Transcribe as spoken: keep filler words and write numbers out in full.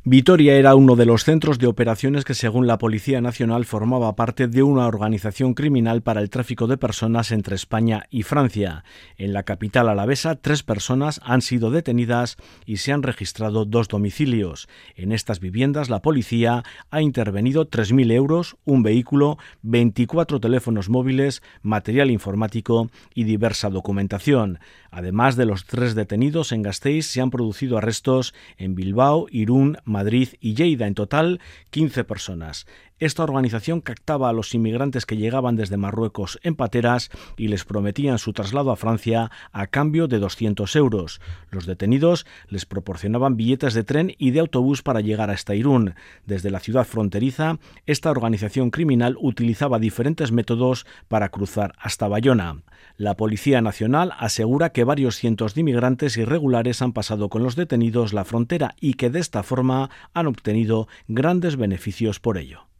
Vitoria era uno de los centros de operaciones que, según la Policía Nacional, formaba parte de una organización criminal para el tráfico de personas entre España y Francia. En la capital alavesa, tres personas han sido detenidas y se han registrado dos domicilios. En estas viviendas, la policía ha intervenido tres mil euros, un vehículo, veinticuatro teléfonos móviles, material informático y diversa documentación. Además de los tres detenidos en Gasteiz, se han producido arrestos en Bilbao, Irún, Madrid y Lleida, en total quince personas. Esta organización captaba a los inmigrantes que llegaban desde Marruecos en pateras y les prometían su traslado a Francia a cambio de doscientos euros. Los detenidos les proporcionaban billetes de tren y de autobús para llegar hasta Irún. Desde la ciudad fronteriza, esta organización criminal utilizaba diferentes métodos para cruzar hasta Bayona. La Policía Nacional asegura que varios cientos de inmigrantes irregulares han pasado con los detenidos la frontera y que de esta forma han obtenido grandes beneficios por ello.